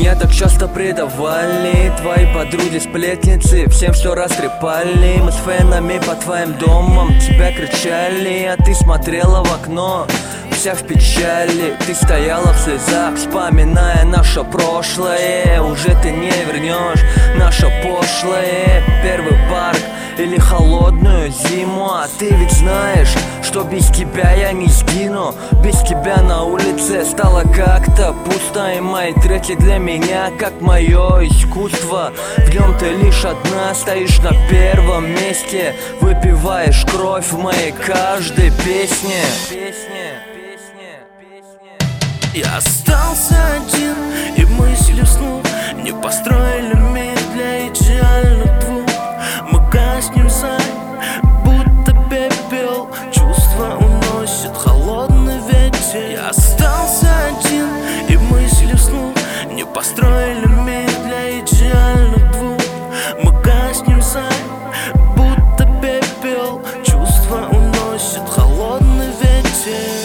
Меня так часто предавали твои подруги-сплетницы, всем что растрепали. Мы с фенами по твоим домам тебя кричали, а ты смотрела в окно, вся в печали. Ты стояла в слезах, вспоминая наше прошлое. Уже ты не вернешь наше пошлое. Первый парк или холодную зиму. А ты ведь знаешь, что без тебя я не сгину. Без тебя на улице стало как-то пусто. И мои треки для меня как мое искусство. В нем ты лишь одна стоишь на первом месте. Выпиваешь кровь в моей каждой песне. Я остался один, и мысли вслух не построили мир для идеальных двух. Мы гаснем за, будто пепел, чувства уносит холодный ветер. Я остался один, и мысли вслух не построили мир для идеальных двух. Мы гаснем за, будто пепел, чувства уносит холодный ветер.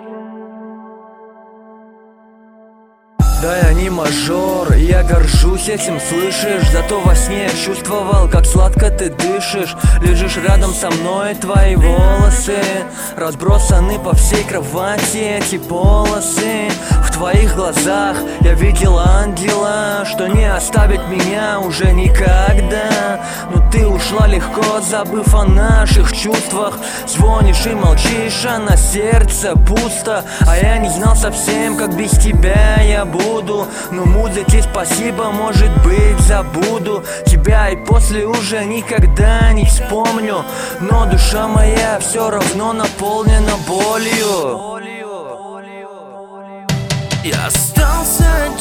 Да, я не мажор, я горжусь этим, слышишь? Зато во сне я чувствовал, как сладко ты дышишь. Лежишь рядом со мной, твои волосы разбросаны по всей кровати, эти полосы. В твоих глазах я видел ангела, что не оставит меня уже никогда. Но ты ушла легко, забыв о наших чувствах. Звонишь и молчишь, а на сердце пусто. А я не знал совсем, как без тебя я буду. Но музыке спасибо, может быть, забуду тебя и после уже никогда не вспомню. Но душа моя все равно наполнена болью. Я остался